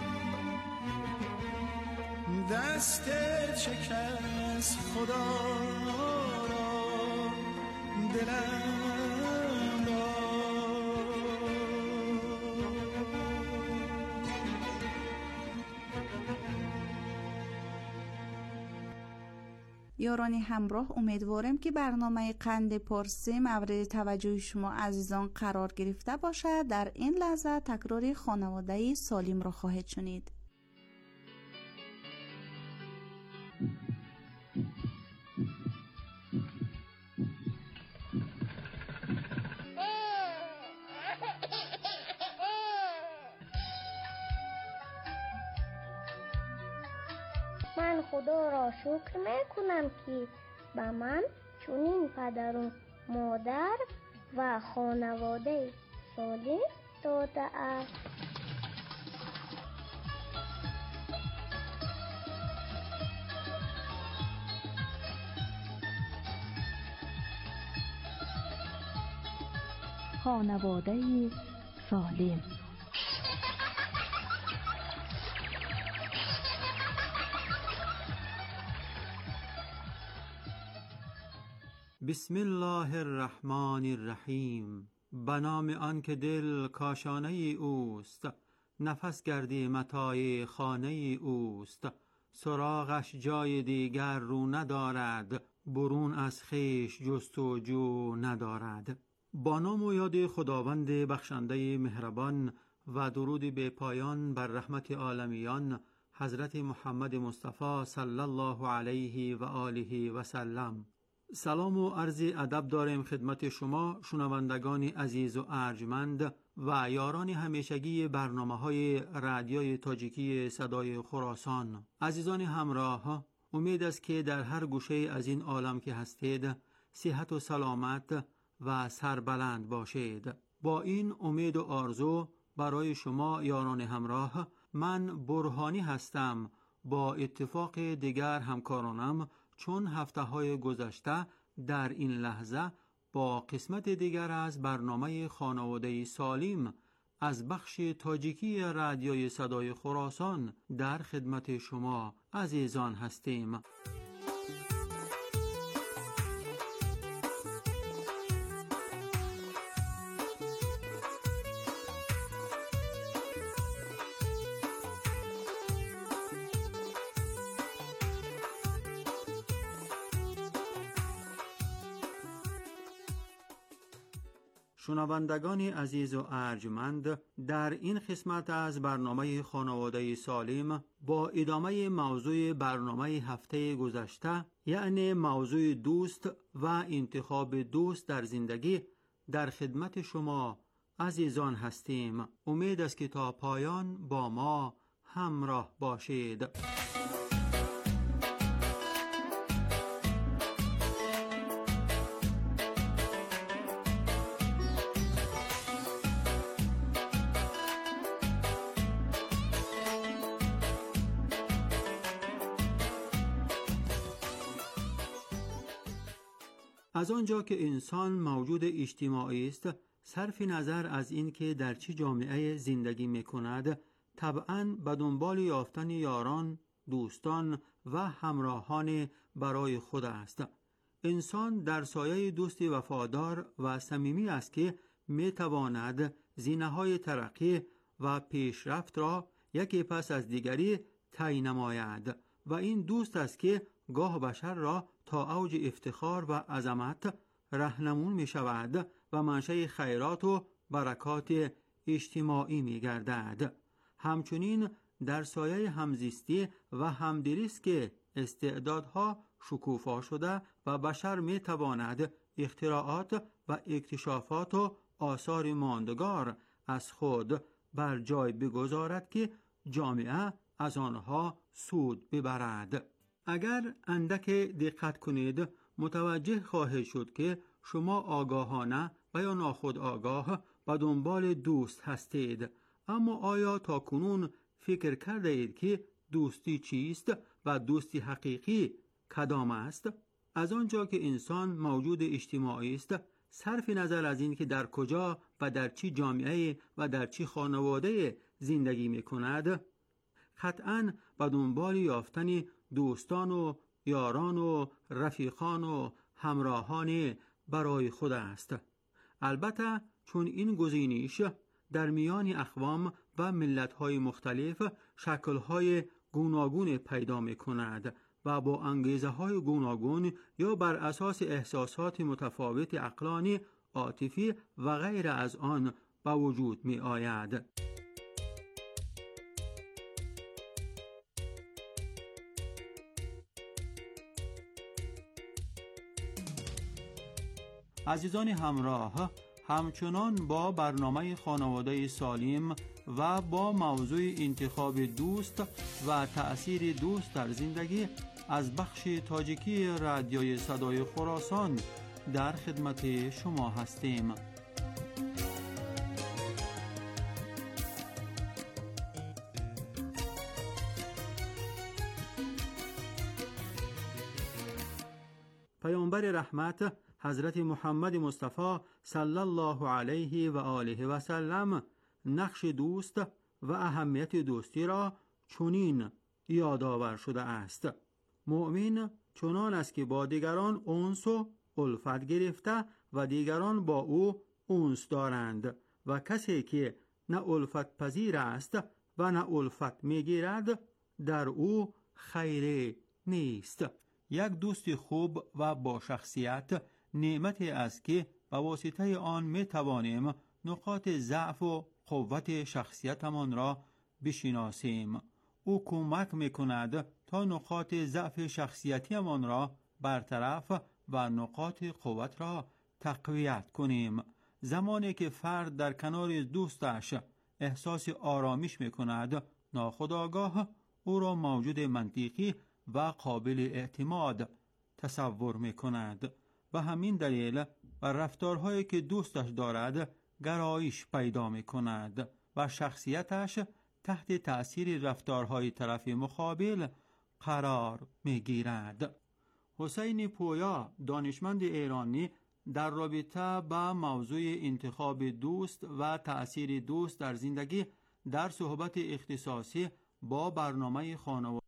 Speaker 4: دست شکست خدا را دلم
Speaker 5: یاران همراه، امیدوارم که برنامه قند پارسی مورد توجه شما عزیزان قرار گرفته باشد. در این لحظه تکرار خانواده سالم را خواهید شنید.
Speaker 9: من خدا را شکر میکنم که به من چنین پدر و مادر و خانواده سالم داده است.
Speaker 2: خانواده سالم.
Speaker 10: بسم الله الرحمن الرحیم. به نام آن که دل کاشانه اوست، نفس گردی متاع خانه اوست. سراغش جای دیگر رو ندارد، برون از خویش جستجو ندارد. با نام و یاد خداوند بخشنده مهربان و درود به پایان بر رحمت عالمیان حضرت محمد مصطفی صلی الله علیه و آله و سلم. سلام و عرض ادب داریم خدمت شما شنوندگان عزیز و ارجمند و یاران همیشگی برنامه‌های رادیوی تاجیکی صدای خراسان. عزیزان همراه، امید است که در هر گوشه از این عالم که هستید صحت و سلامت و سربلند باشید. با این امید و آرزو برای شما یاران همراه، من برهانی هستم. با اتفاق دیگر همکارانم چون هفته‌های گذشته در این لحظه با قسمت دیگر از برنامه خانواده سالم از بخش تاجیکی رادیوی صدای خراسان در خدمت شما عزیزان هستیم. شنوندگان عزیز و ارجمند، در این قسمت از برنامه خانواده سالم با ادامه موضوع برنامه هفته گذشته، یعنی موضوع دوست و انتخاب دوست در زندگی، در خدمت شما عزیزان هستیم. امید است که تا پایان با ما همراه باشید. از آنجا که انسان موجود اجتماعی است، صرف نظر از این که در چه جامعه زندگی می‌کند، طبعاً به دنبال یافتن یاران، دوستان و همراهان برای خود است. انسان در سایه دوستی وفادار و صمیمی است که می‌تواند زینه‌های ترقی و پیشرفت را یکی پس از دیگری طی نماید و این دوست است که گاه بشر را تا اوج افتخار و عظمت راهنمون می شود و منشأ خیرات و برکات اجتماعی می گردد. همچنین در سایه همزیستی و همدلی است که استعدادها شکوفا شده و بشر می تواند اختراعات و اکتشافات و آثار ماندگار از خود بر جای بگذارد که جامعه از آنها سود ببرد. اگر اندک دقت کنید متوجه خواهید شد که شما آگاهانه و یا ناخودآگاه به دنبال دوست هستید. اما آیا تا کنون فکر کرده اید که دوستی چیست و دوستی حقیقی کدام است؟ از آنجا که انسان موجود اجتماعی است، صرف نظر از این که در کجا و در چی جامعه و در چی خانواده زندگی میکند، قطعاً به دنبال یافتن دوستان و یاران و رفیقان و همراهان برای خود است. البته چون این گزینش در میان اقوام و ملت‌های مختلف شکل‌های گوناگون پیدا می‌کند و با انگیزه‌های گوناگون یا بر اساس احساسات متفاوت عقلانی، عاطفی و غیر از آن به وجود می‌آید. عزیزان همراه، همچنان با برنامه خانواده سالم و با موضوع انتخاب دوست و تأثیر دوست در زندگی از بخش تاجیکی رادیوی صدای خراسان در خدمت شما هستیم. پیامبر رحمت حضرت محمد مصطفی صلی الله علیه و آله و سلم نقش دوست و اهمیت دوستی را چنین یادآور شده است: مؤمن چنان است که با دیگران انس و الفت گرفته و دیگران با او انس دارند و کسی که نه الفت پذیر است و نه الفت میگیرد در او خیر نیست. یک دوست خوب و با شخصیت نعمتی است که به واسطه آن می توانیم نقاط ضعف و قوت شخصیتمان را بشناسیم. او کمک می کند تا نقاط ضعف شخصیتیمان را برطرف و نقاط قوت را تقویت کنیم. زمانی که فرد در کنار دوستش احساس آرامش می کند، ناخودآگاه او را موجود منطقی و قابل اعتماد تصور می کند. و همین دلیل بر رفتارهایی که دوستش دارد گرایش پیدا می کند و شخصیتش تحت تأثیر رفتارهای طرف مقابل قرار می گیرد. حسین پویا، دانشمند ایرانی، در رابطه با موضوع انتخاب دوست و تأثیر دوست در زندگی در صحبت اختصاصی با برنامه خانواده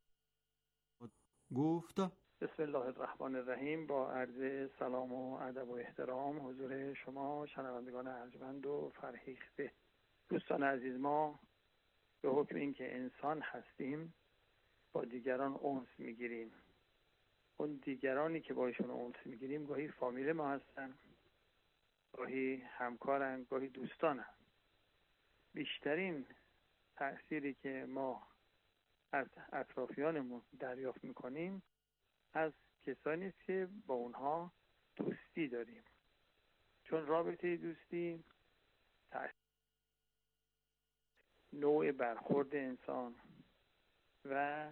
Speaker 10: گفت:
Speaker 11: بسم الله الرحمن الرحیم. با عرض سلام و ادب و احترام حضور شما شنوندگان ارجمند و فرهیخته. دوستان عزیز، ما به حکم اینکه انسان هستیم با دیگران انس میگیریم. اون دیگرانی که با ایشون انس میگیریم گاهی فامیل ما هستن، گاهی همکارن، گاهی دوستانن. بیشترین تأثیری که ما از اطرافیانمون دریافت میکنیم از کسانی است که با اونها دوستی داریم، چون رابطه دوستی نوع برخورد انسان و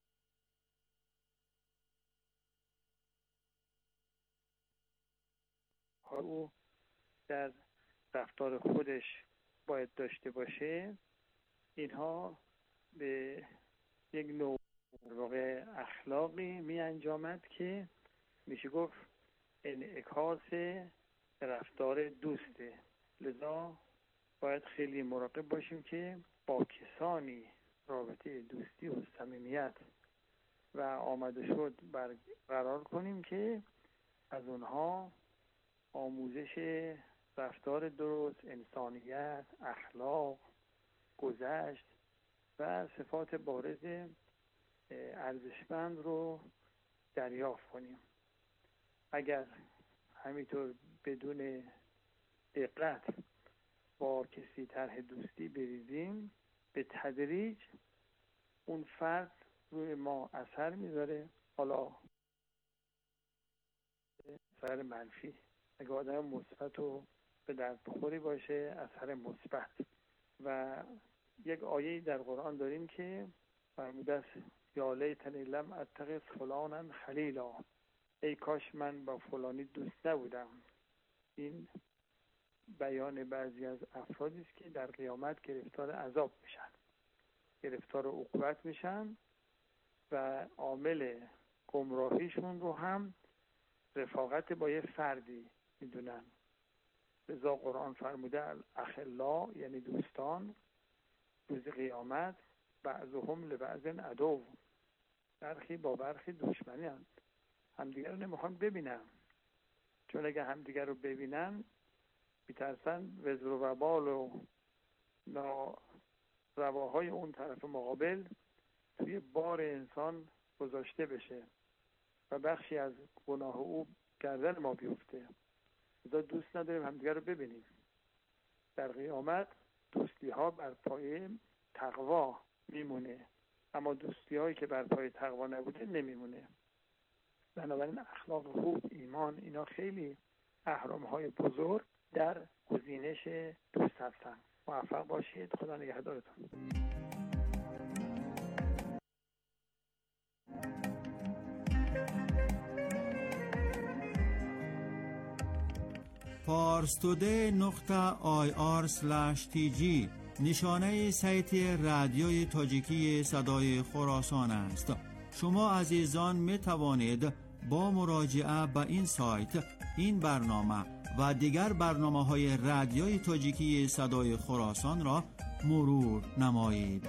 Speaker 11: او در رفتار خودش باید داشته باشه، اینها به یک نوع واقع اخلاقی می انجامد که میشه گفت انعکاس رفتار دوسته. لذا باید خیلی مراقب باشیم که با کسانی رابطه دوستی و صمیمیت و آمده شد برقرار کنیم که از اونها آموزش رفتار درست، انسانیت، اخلاق، گذشت و صفات بارز ارزشمند رو دریافت کنیم. اگر همینطور بدون دقت با کسی طرح دوستی بریزیم، به تدریج اون فرد روی ما اثر میذاره. حالا اثر منفی، اگه آدم مثبت و به درد بخوری باشه اثر مثبت. و یک آیه در قرآن داریم که فرموده است یا لیتنی لم اتخذ فلانا خلیلا، ای کاش من با فلانی دوست نبودم. این بیان بعضی از افرادی است که در قیامت گرفتار عذاب میشن، گرفتار عقوبت میشن و عامل گمراهیشون رو هم رفاقت با یه فردی میدونن. لذا قرآن فرموده الاخلا یعنی دوستان روز قیامت بعضهم لبعض عدو، برخی با برخی دشمنی هستند، همدیگر رو نمیخوان ببینن، چون اگه همدیگر رو ببینن میترسن وزر و وبال و رواهای اون طرف مقابل توی بار انسان گذاشته بشه و بخشی از گناه او گردن ما بیفته. لذا دوست نداریم همدیگر رو ببینیم. در قیامت دوستی ها بر پایه تقوا میمونه، اما دوستی هایی که بر پایه تقوا نبوده نمیمونه. بنابراین اخلاق خوب، ایمان، اینا خیلی اهرم های بزرگ در گزینش دوست هستن. موفق باشید. خدا نگهدارتون.
Speaker 10: parstoday.ir/tg نشانه سایت رادیوی تاجیکی صدای خراسان است. شما عزیزان می توانید با مراجعه به این سایت این برنامه و دیگر برنامه‌های رادیوی تاجیکی صدای خراسان را مرور نمایید.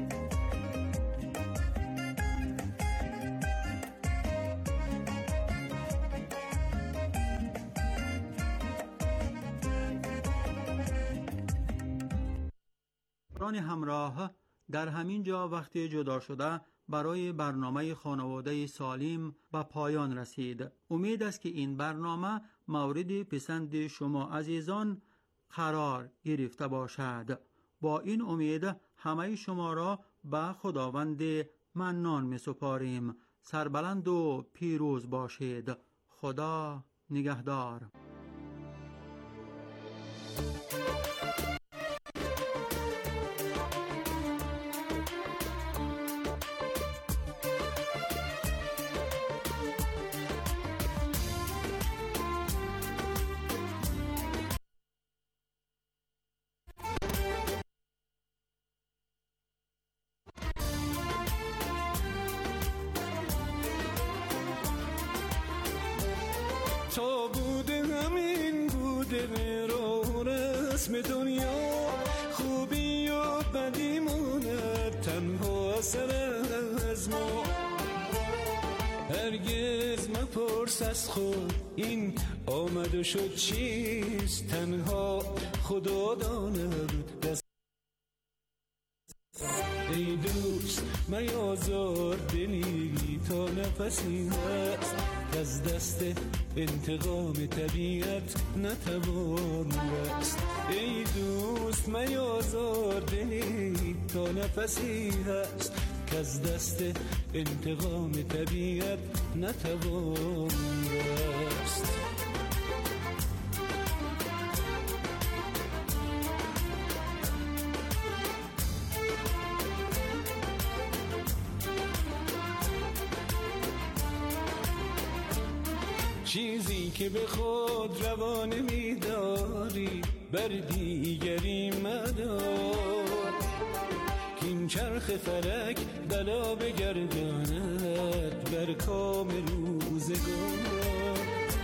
Speaker 10: همراه در همین جا وقت جدا شده برای برنامه خانواده سالم به پایان رسید. امید است که این برنامه مورد پسند شما عزیزان قرار گرفته باشد. با این امید همه شما را به خداوند منان می سپاریم. سربلند و پیروز باشید. خدا نگهدار.
Speaker 4: تا بوده همین بوده رو رسم دنیا، خوبی و بدی ماند تنها اثر از ما. هرگز مپرس از خود این آمد و شد چیست، تنها خدا داند دست. ای دوست میازار دلی تا نفسی هست، از دست انتقام طبیعت نتوان رست. ای دوست میازار دلی تا نفسی هست، که از دست انتقام طبیعت نتوان رست. چیزی که به خود روانه می‌داری بر دیگری مدار، که این چرخ فلک بلا بگرداند بر کام روزگار.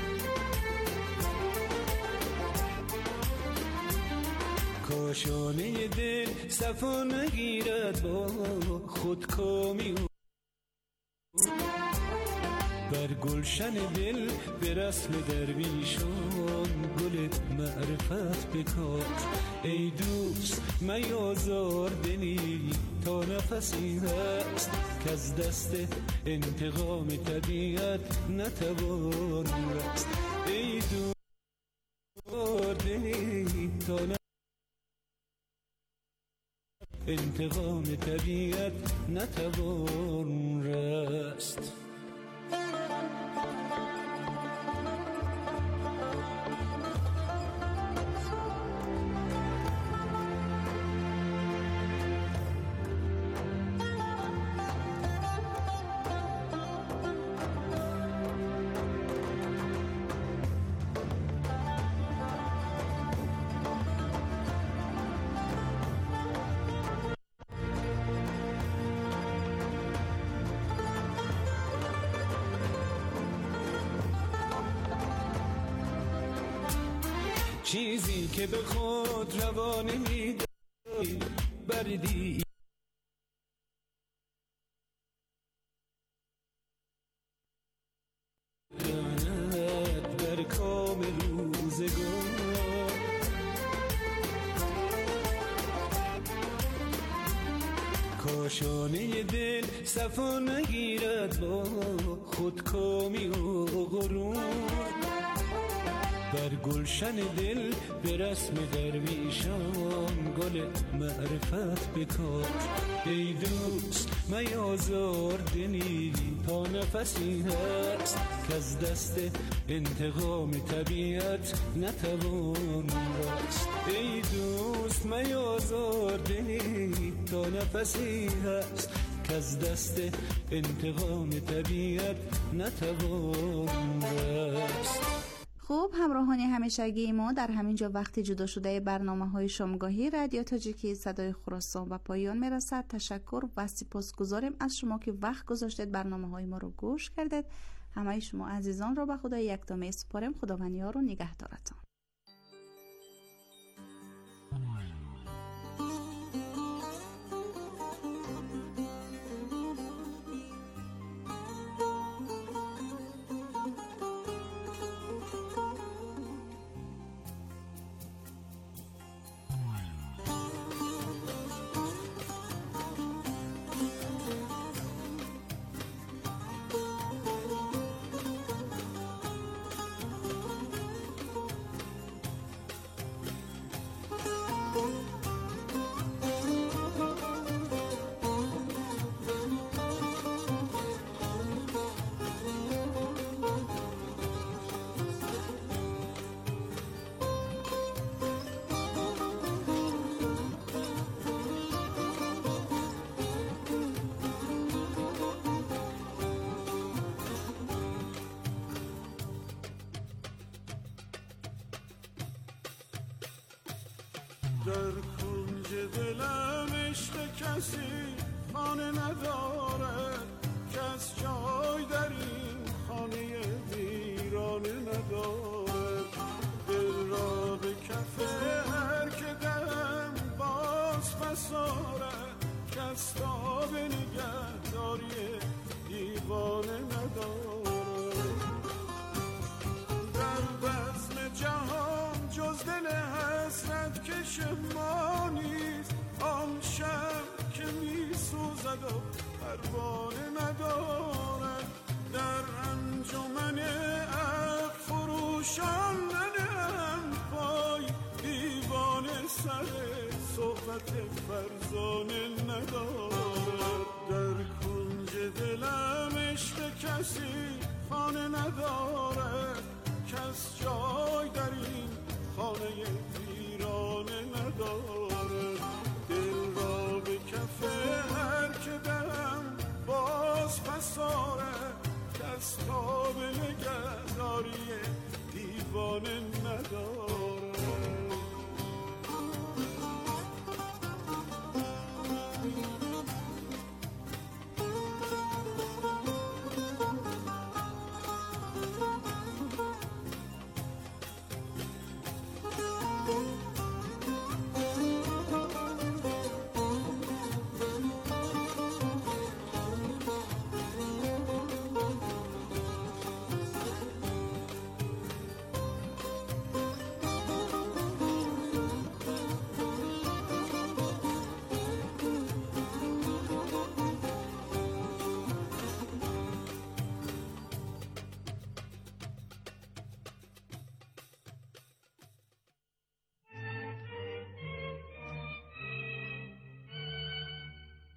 Speaker 4: کاشانه دل صفا نگیرد با خودکامی، بر گلشن دل به رسم درویشان گل معرفت بکار. ای دوست میازار دلی تا نفسی هست، که از دست انتقام طبیعت نتوان رست. ای دوست دلی تا انتقام طبیعت نتوان رست.
Speaker 12: چیزی که به خود روا نمی‌دهی بردی در کام روزگار کاشانه دل صفا نگیرد با خودکامی و غرور بر گلشن دل به رسم درویشان گل معرفت بکار ای دوست میازار دلی تا نفسی هست که از دست انتقام طبیعت نتوان رست ای دوست میازار دلی تا نفسی هست که از دست انتقام طبیعت نتوان رست.
Speaker 5: خوب همراهان همیشگی ما در همین جا وقت جدا شده برنامه‌های شامگاهی رادیو تاجیکی صدای خراسان و پایان میرسد. تشکر و سپاسگزاریم از شما که وقت گذاشتید برنامه‌های ما رو گوش کردید. همه شما عزیزان را به خدای یکتا سپارم. خداوند یار و نگهدارتان.
Speaker 4: در کنج دلم عشق کسی خانه نداره کس جای در این خانه ویرانه نداره دل را به کف هر که دم باز بساره کس تا به نگهداری دیوانه نداره در بزم جهان جز دل حسرت کش ما نیست آن شب که می سوزد و پروانه ندارد در انجمن عقل فروشان ننهم پای دیوانه سر صحبت فرزانه ندارد در کنج دلم عشق کسی خانه ندارد کس جای در این خانه ویرانه ندارد